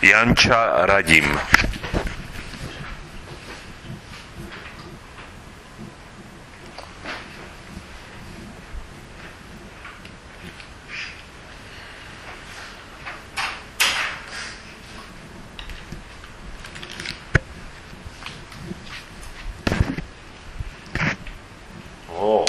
Janča Radim. Oh,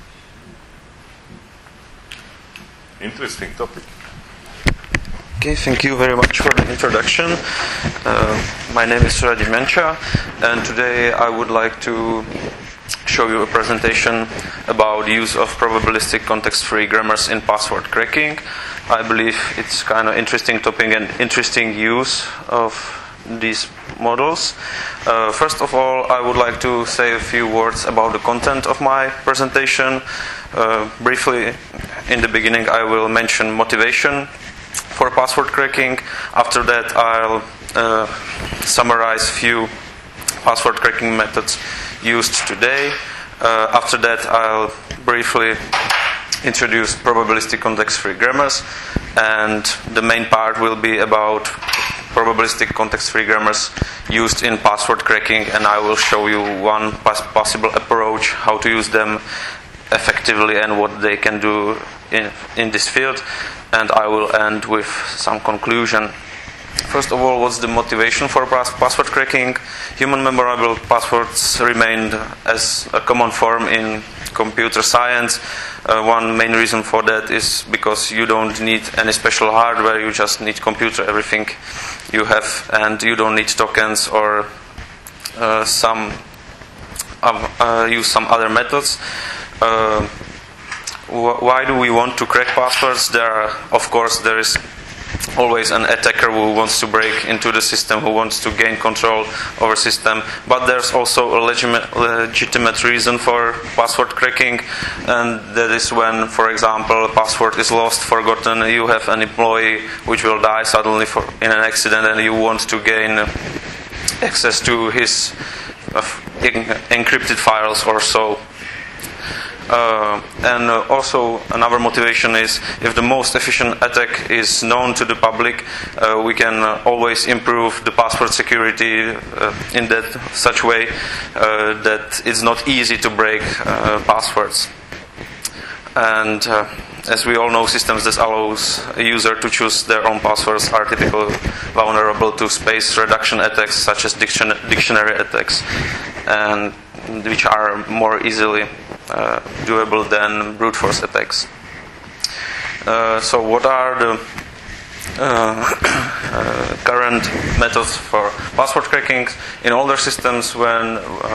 interesting topic. Okay, thank you very much for the introduction. My name is Radim Janča, and today I would like to show you a presentation about the use of probabilistic context-free grammars in password cracking. I believe it's kind of interesting topic and interesting use of these models. First of all, I would like to say a few words about the content of my presentation. Briefly, in the beginning, I will mention motivation for password cracking. After that, I'll summarize few password cracking methods used today. After that, I'll briefly introduce probabilistic context-free grammars, and the main part will be about probabilistic context-free grammars used in password cracking, and I will show you one possible approach how to use them effectively and what they can do in this field, and I will end with some conclusion. First of all, what's the motivation for password cracking? Human memorable passwords remained as a common form in computer science. One main reason for that is because you don't need any special hardware, you just need computer, everything you have, and you don't need tokens or use some other methods. Why do we want to crack passwords? There is always an attacker who wants to break into the system, who wants to gain control over system, but there's also a legitimate reason for password cracking, and that is when, for example, a password is lost, forgotten, you have an employee which will die suddenly in an accident, and you want to gain access to his encrypted files or so. And also another motivation is if the most efficient attack is known to the public, we can always improve the password security in such way that it's not easy to break passwords. And as we all know, systems that allows a user to choose their own passwords are typically vulnerable to space reduction attacks such as dictionary attacks, and which are more easily doable than brute force attacks. So what are the current methods for password cracking? In older systems, when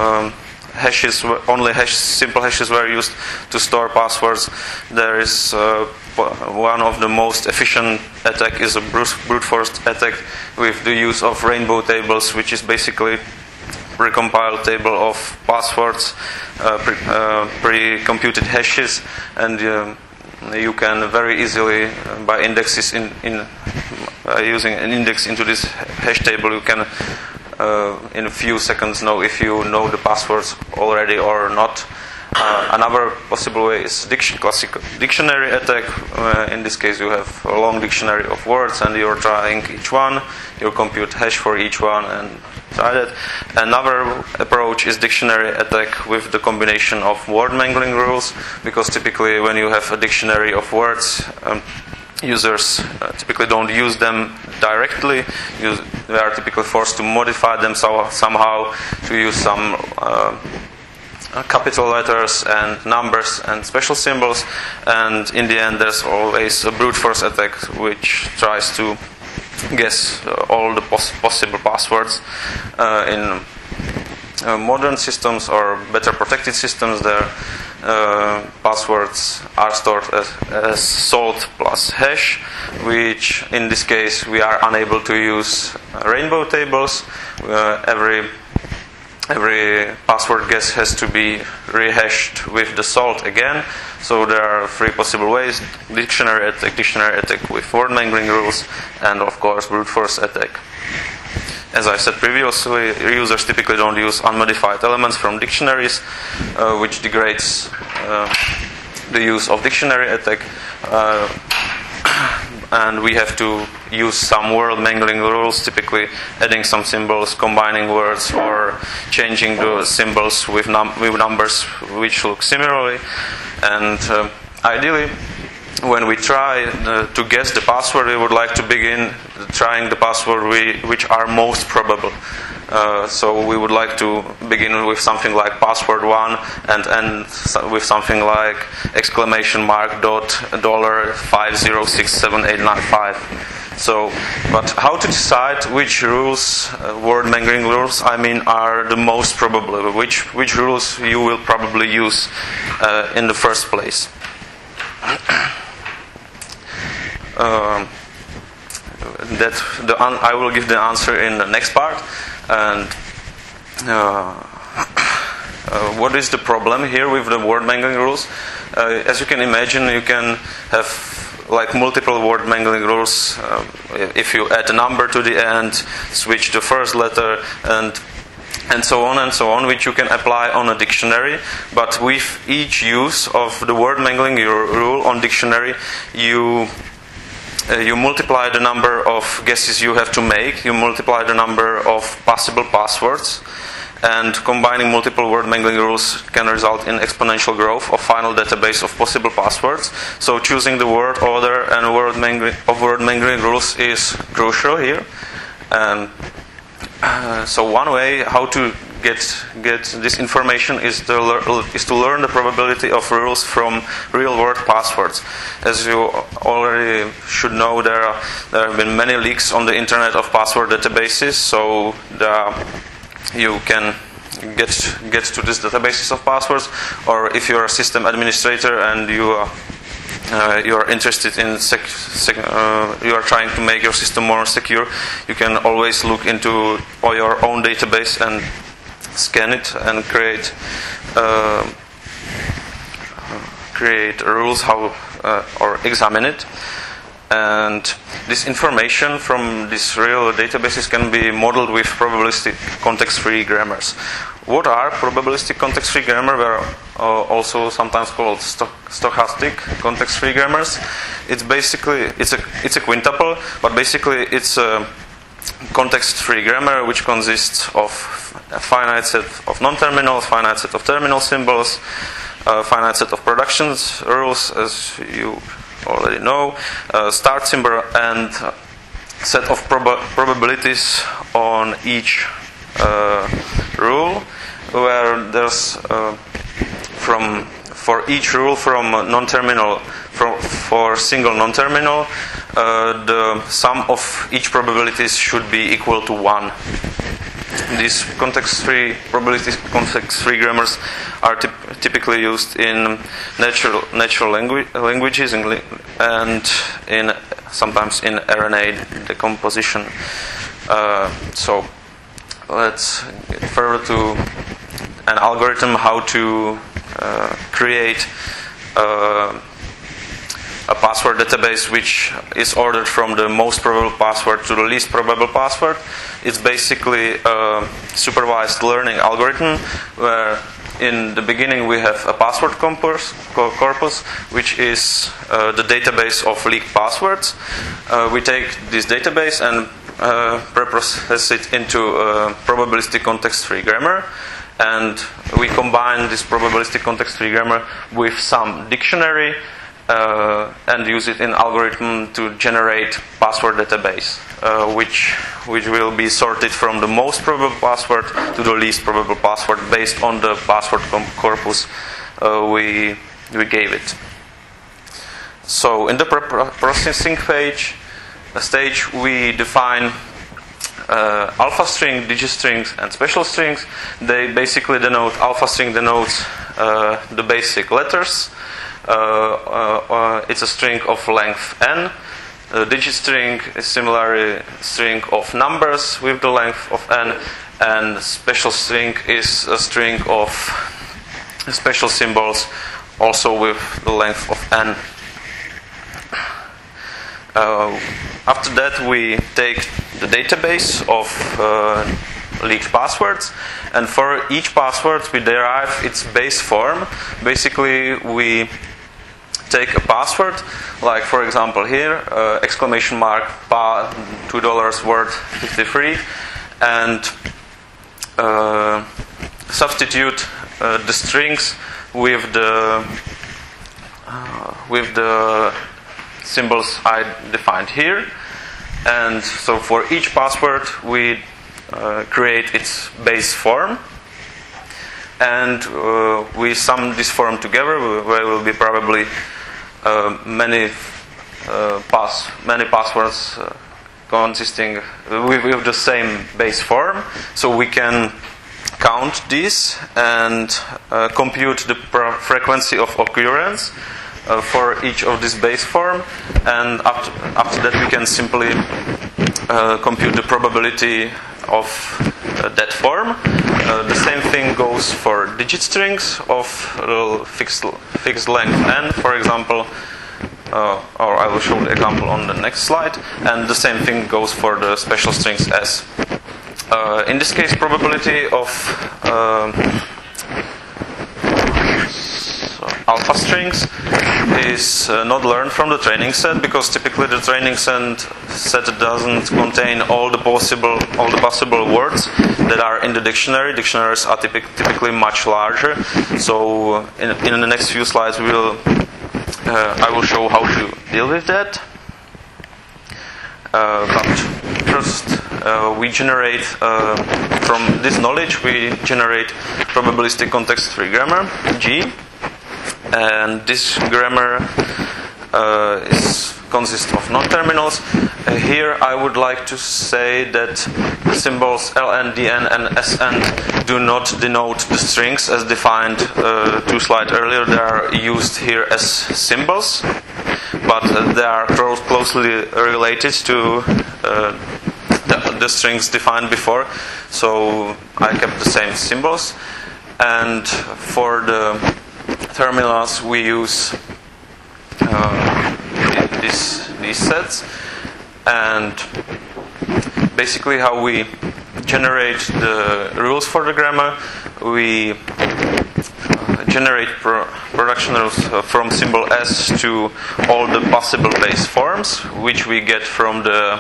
simple hashes were used to store passwords, there is one of the most efficient attack is a brute force attack with the use of rainbow tables, which is basically pre-compiled table of passwords, pre-computed hashes, and you can very easily, by indexes using an index into this hash table, you can in a few seconds know if you know the passwords already or not. Another possible way is classic dictionary attack. In this case, you have a long dictionary of words, and you're trying each one. You compute hash for each one and try that. Another approach is dictionary attack with the combination of word mangling rules, because typically when you have a dictionary of words, users typically don't use them directly. They are typically forced to modify them somehow, to use some capital letters and numbers and special symbols, and in the end there's always a brute force attack which tries to guess all the possible passwords. In modern systems or better protected systems, their passwords are stored as salt plus hash, which in this case we are unable to use rainbow tables. Every password guess has to be rehashed with the salt again. So there are three possible ways: dictionary attack with word mangling rules, and of course brute force attack. As I said previously, users typically don't use unmodified elements from dictionaries, which degrades the use of dictionary attack. and we have to use some word mangling rules, typically adding some symbols, combining words, or changing the symbols with numbers which look similarly. And ideally, when we try to guess the password, we would like to begin trying the password which are most probable. So we would like to begin with something like password 1 and end with something like ! $50678995. So, but how to decide which rules, word mangling rules, are the most probable? Which rules you will probably use in the first place? I will give the answer in the next part. And what is the problem here with the word mangling rules? As you can imagine, you can have like multiple word mangling rules. If you add a number to the end, switch the first letter, and so on, which you can apply on a dictionary. But with each use of the word mangling rule on dictionary, you multiply the number of guesses you have to make, you multiply the number of possible passwords, and combining multiple word mangling rules can result in exponential growth of final database of possible passwords. So choosing the word order and word mangling rules is crucial here. And so one way how to get this information is to learn the probability of rules from real-world passwords. As you already should know, there have been many leaks on the internet of password databases. So you can get to these databases of passwords, or if you are a system administrator and you are interested in you are trying to make your system more secure, you can always look into your own database and scan it and create rules or examine it. And this information from these real databases can be modeled with probabilistic context-free grammars. What are probabilistic context-free grammar? They are also sometimes called stochastic context-free grammars. It's basically it's a quintuple, but basically it's a context-free grammar which consists of a finite set of non-terminals, finite set of terminal symbols, finite set of production rules, as you already know, start symbol, and set of probabilities on each rule, where there's for each rule from non-terminal for single non-terminal, the sum of each probabilities should be equal to 1. These probabilistic context-free grammars are typically used in natural languages and sometimes in RNA decomposition. So let's get further to an algorithm how to create a password database which is ordered from the most probable password to the least probable password. It's basically a supervised learning algorithm where in the beginning we have a password corpus which is the database of leaked passwords. We take this database and preprocess it into a probabilistic context-free grammar, and we combine this probabilistic context-free grammar with some dictionary and use it in algorithm to generate password database, which will be sorted from the most probable password to the least probable password based on the password corpus we gave it. So in the processing stage we define alpha string, digit strings, and special strings. They basically denote, alpha string denotes the basic letters. It's a string of length n. The digit string is similarly a string of numbers with the length of n, and special string is a string of special symbols also with the length of n. After that we take the database of leaked passwords, and for each password we derive its base form. Basically we take a password, like for example here, exclamation mark $2 word 53, and substitute the strings with the symbols I defined here. And so for each password we create its base form, and we sum this form together. There will be probably many passwords consisting with the same base form, so we can count these and compute the frequency of occurrence for each of this base form, and after that we can simply compute the probability of that form. The same thing goes for digit strings of fixed length n, for example, or I will show the example on the next slide, and the same thing goes for the special strings s. In this case, probability of alpha strings is not learned from the training set, because typically the training set doesn't contain all the possible words that are in the dictionary. Dictionaries are typically much larger. So in the next few slides I will show how to deal with that. But first we generate from this knowledge we generate probabilistic context-free grammar G. And this grammar consists of non-terminals. Here I would like to say that the symbols ln, dn, and sn do not denote the strings as defined 2 slides earlier. They are used here as symbols, but they are closely related to the strings defined before, so I kept the same symbols. And for the terminals we use these sets, and basically how we generate the rules for the grammar, we generate production rules from symbol s to all the possible base forms which we get from the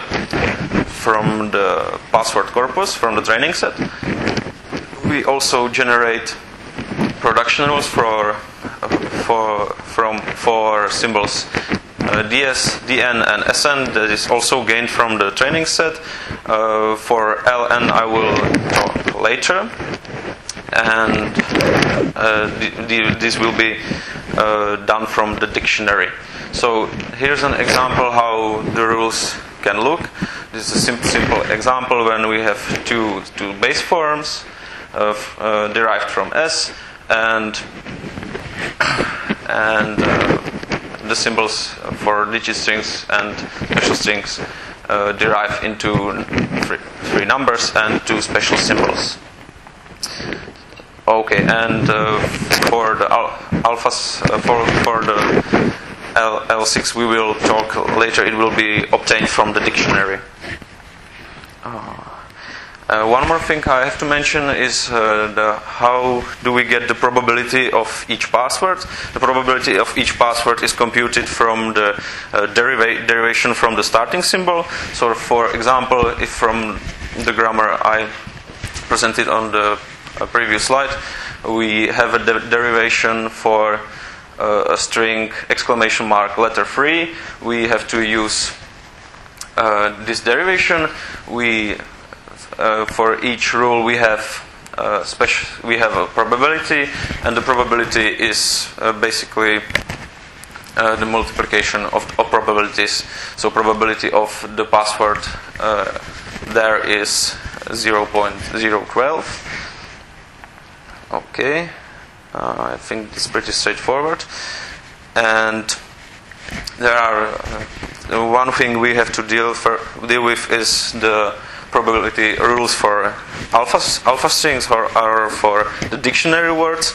password corpus, from the training set. We also generate production rules for symbols ds, dn, and sn, that is also gained from the training set. For ln I will talk later, and this will be done from the dictionary. So here's an example how the rules can look. This is a simple example when we have two base forms derived from s, and the symbols for digit strings and special strings derive into three numbers and 2 special symbols. Okay, and for the alphas, for the L6 we will talk later. It will be obtained from the dictionary. One more thing I have to mention is how do we get the probability of each password. The probability of each password is computed from the derivation from the starting symbol. So for example, if from the grammar I presented on the previous slide, we have a derivation for a string exclamation mark letter 3, we have to use this derivation. For each rule we have a probability, and the probability is basically the multiplication of probabilities. So probability of the password there is 0.012. Okay, I think it's pretty straightforward. And there are one thing we have to deal with is the probability rules for alpha strings or for the dictionary words.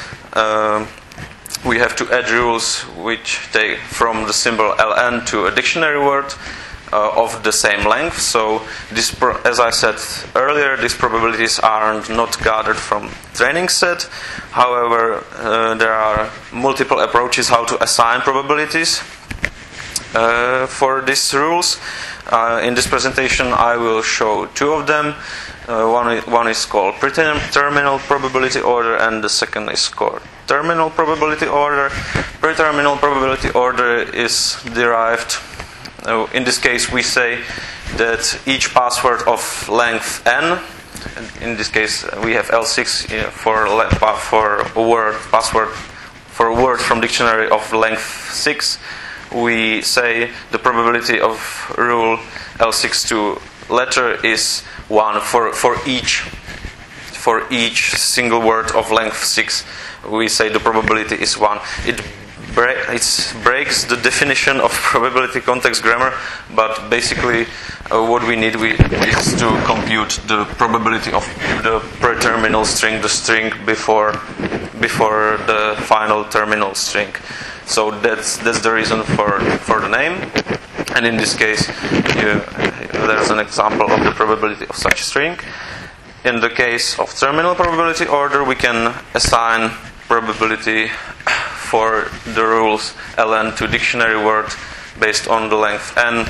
We have to add rules which take from the symbol ln to a dictionary word. of the same length. So, as I said earlier, these probabilities are not gathered from training set. However, there are multiple approaches how to assign probabilities for these rules. In this presentation, I will show two of them. One is called preterminal probability order, and the second is called terminal probability order. Preterminal probability order is derived. In this case, we say that each password of length n, in this case we have L6 for a word password for a word from dictionary of length 6. We say the probability of rule L6 to letter is 1 for each single word of length 6. We say the probability is 1. It breaks the definition of probability context grammar, but basically what we need is to compute the probability of the preterminal string, the string before the final terminal string. So that's the reason for the name. And in this case, there's an example of the probability of such string. In the case of terminal probability order, we can assign probability for the rules ln to dictionary word based on the length n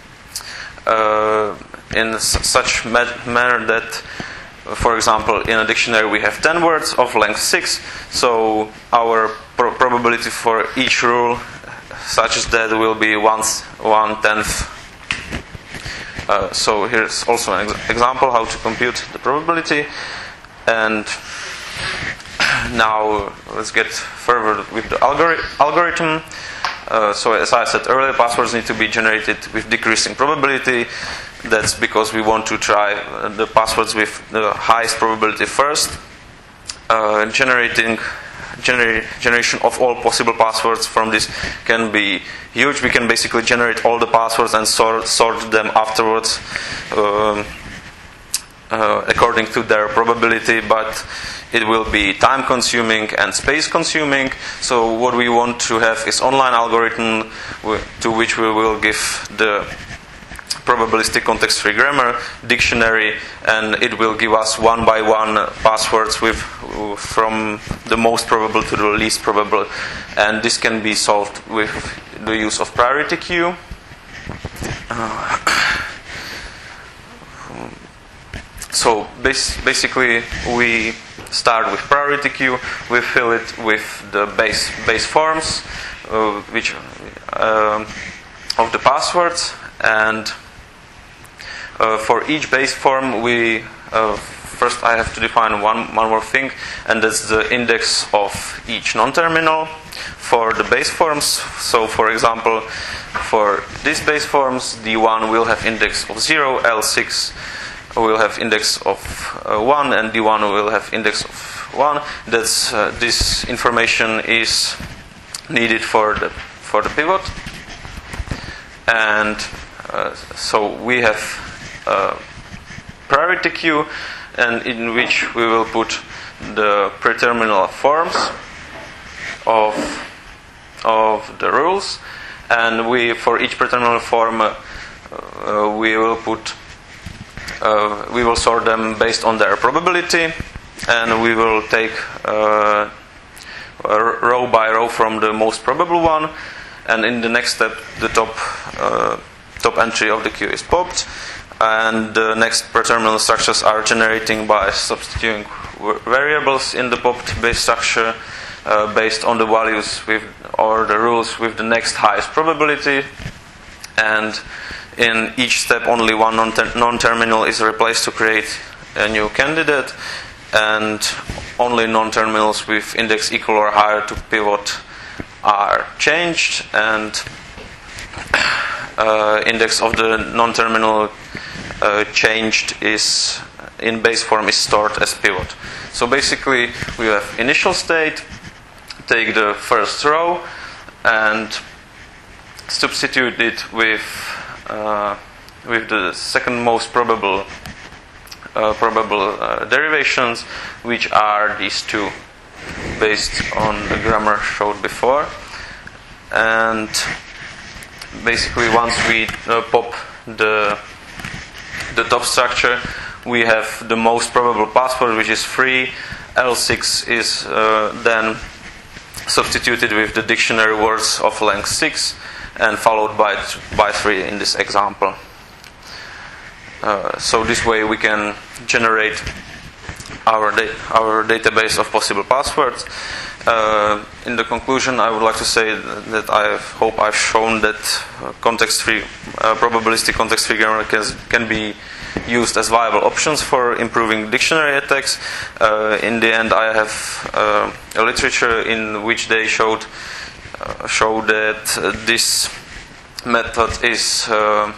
in such manner that, for example, in a dictionary we have 10 words of length 6, so our probability for each rule such as that will be 1/10. So here's also an example how to compute the probability. And now let's get further with the algorithm. So as I said earlier, passwords need to be generated with decreasing probability. That's because we want to try the passwords with the highest probability first. Generation of all possible passwords from this can be huge. We can basically generate all the passwords and sort them afterwards according to their probability, but it will be time consuming and space consuming. So what we want to have is online algorithm to which we will give the probabilistic context-free grammar dictionary, and it will give us one by one passwords from the most probable to the least probable, and this can be solved with the use of priority queue. So basically we start with priority queue. We fill it with the base forms which of the passwords, and for each base form we first I have to define one more thing, and that's the index of each non-terminal for the base forms. So for example, for these base forms, D1 will have index of 0, L6 will have index of 1, and D1 will have index of 1. That's this information is needed for the pivot. And so we have priority queue, and in which we will put the preterminal forms of the rules, and for each preterminal form we will sort them based on their probability, and we will take row by row from the most probable one, and in the next step the top entry of the queue is popped, and the next preterminal structures are generating by substituting variables in the popped base structure based on the values or the rules with the next highest probability, and in each step only one non-terminal is replaced to create a new candidate, and only non-terminals with index equal or higher to pivot are changed, and index of the non-terminal changed is in base form is stored as pivot. So basically we have initial state, take the first row and substitute it with the second most probable derivations, which are these two based on the grammar showed before. And basically once we pop the top structure, we have the most probable password, which is 3. L6 is then substituted with the dictionary words of length 6 and followed by 3 in this example. So this way we can generate our database of possible passwords. In the conclusion, I would like to say that I hope I've shown that probabilistic context-free grammar can be used as viable options for improving dictionary attacks. In the end, I have a literature in which they show that this method is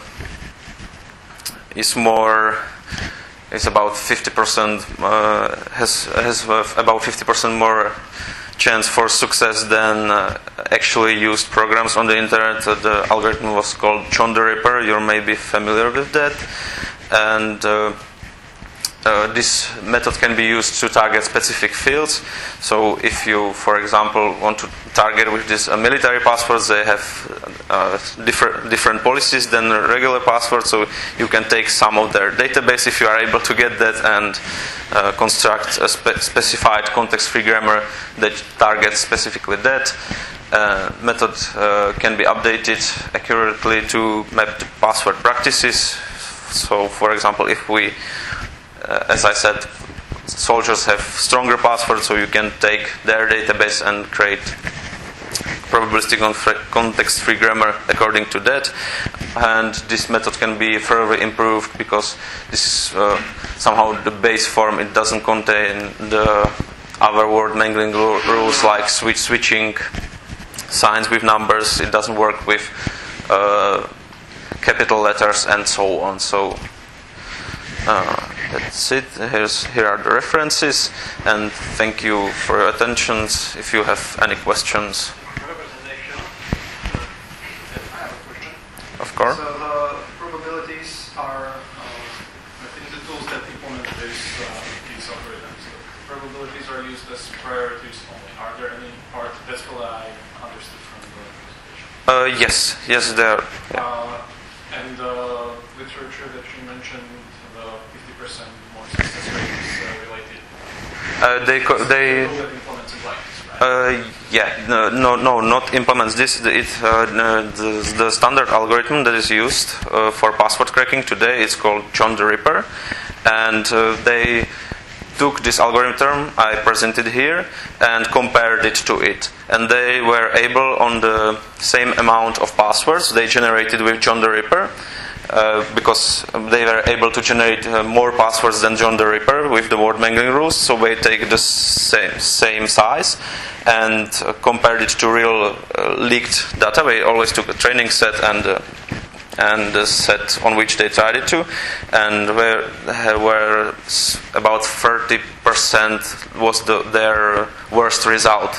about 50% has about 50% more chance for success than actually used programs on the internet. The algorithm was called John the Ripper. You may be familiar with that. And this method can be used to target specific fields. So if you, for example, want to target with this military passwords, they have different policies than regular passwords. So you can take some of their database if you are able to get that and construct a specified context-free grammar that targets specifically that. Method can be updated accurately to map the password practices. So, for example, if we, as I said, soldiers have stronger passwords, so you can take their database and create probabilistic context-free grammar according to that. And this method can be further improved because this is somehow the base form. It doesn't contain the other word mangling rules like switching signs with numbers. It doesn't work with capital letters and so on. So that's it. Here are the references, and thank you for your attention. If you have any questions. I have a question. Of course. So the probabilities are, I think, the tools that implement these algorithms. The probabilities are used as priorities only. Are there any part? That's what I understood from the presentation. Yes, there. And the literature that you mentioned, the 50% more success rate is related. They implements it like this, right? No, not implements this. The standard algorithm that is used for password cracking today is called John the Ripper, and they took this algorithm I presented here and compared it to it, and they were able, on the same amount of passwords they generated with John the Ripper, because they were able to generate more passwords than John the Ripper with the word mangling rules. So they take the same size and compared it to real leaked data. They always took a training set and the set on which they tried it to, and where about 30% was their worst result.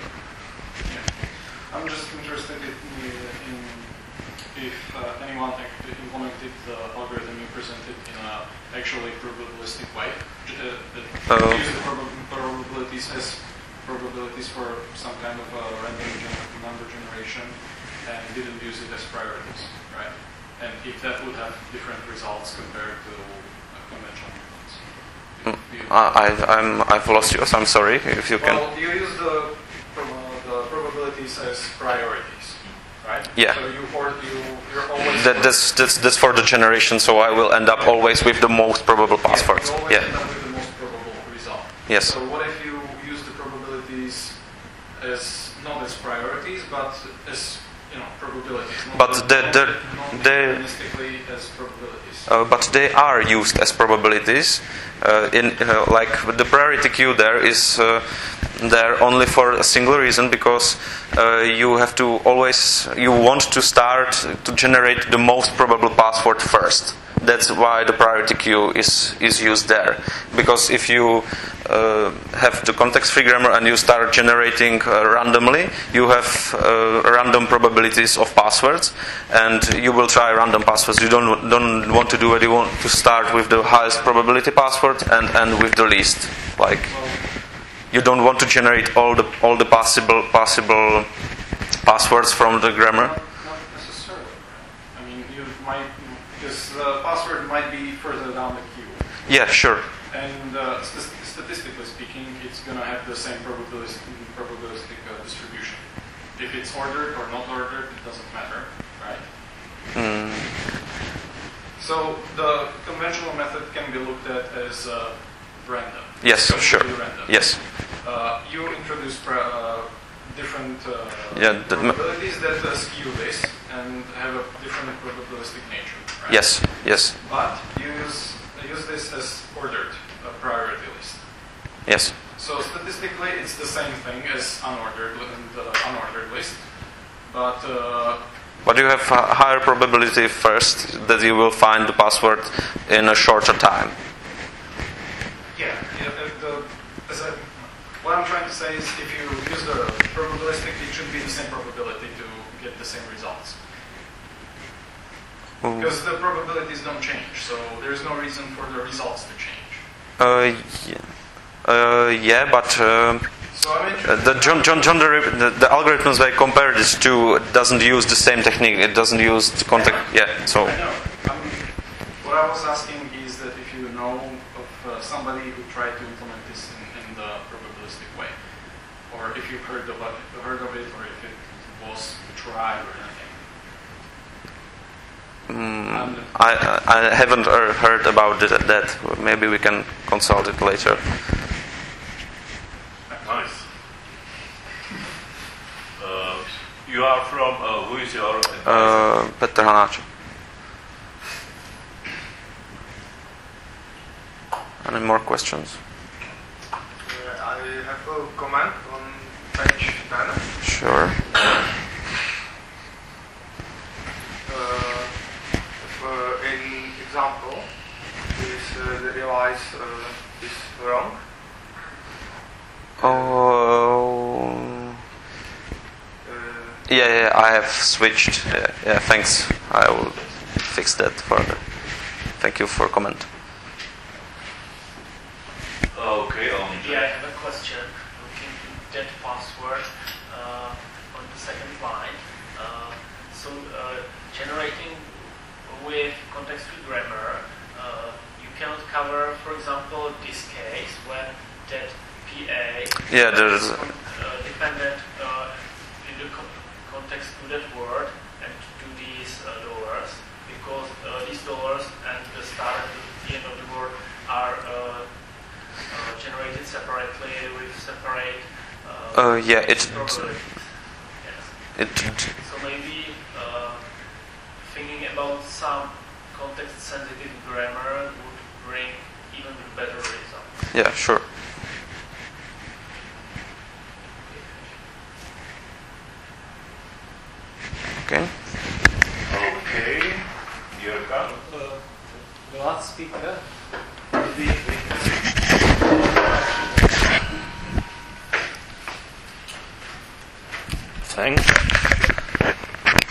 I'm just interested in if anyone implemented the algorithm you presented in an actually probabilistic way. That use the probabilities as probabilities for some kind of random number generation and didn't use it as priorities, right? And if that would have different results compared to conventional methods. I've lost you, so I'm sorry. If you can. Well, you use the probabilities as priorities, right? Yeah. So you're always. That's for the generation. So I will end up always with the most probable passwords. You always end up with the most probable result. Yes. So what if you use the probabilities as not as priorities, but as probabilities? But Deterministically as probabilities. But they are used as probabilities. Like the priority queue there is there only for a single reason, because you want to start to generate the most probable password first. That's why the priority queue is used there. Because if you have the context-free grammar and you start generating randomly, you have random probabilities of passwords, and you will try random passwords. You don't want to do it. You want to start with the highest probability password and end with the least. Like, you don't want to generate all the possible passwords from the grammar. Not necessarily. I mean, you might, because might be further down the queue. Yeah, sure. And statistically speaking, it's going to have the same probabilistic distribution. If it's ordered or not ordered, it doesn't matter, right? So the conventional method can be looked at as random. Yes, sure. Random. Yes. You introduce different Yeah, probabilities that skew this and have a different probabilistic nature. Right? Yes, yes, But use this as ordered priority list. yes. So statistically, it's the same thing as unordered list, but But you have a higher probability first that you will find the password in a shorter time. what I'm trying to say is if you use the probabilistic, it should be the same probability to get the same results. Because the probabilities don't change, so there's no reason for the results to change. Yeah, but So I mean, the algorithms I compare this to doesn't use the same technique. It doesn't use the context. Yeah, so. I know. What I was asking is that if you know of somebody who tried to implement this in the probabilistic way, or if you've heard of it, or if it was tried or anything. I haven't heard about that. Maybe we can consult it later. Nice. You are from, who is your advisor? Petr Hanáček. Any more questions? I have a comment on page 10. Sure. In example, the device is wrong. Oh. Yeah, I have switched. Yeah, thanks. I will fix that further. Thank you for comment. Okay, Yeah, I have a question. Looking at that password on the second line. Generating with context-free grammar, you cannot cover, for example, this case when that PA Yeah, there's. is dependent in the context to that word and to these dollars, because these dollars and the start and the end of the word are generated separately with separate Yeah, probabilities. Yes. So maybe thinking about some context-sensitive grammar would bring even better results. Yeah, sure. Okay. Okay. Jirka? The last speaker. Thanks.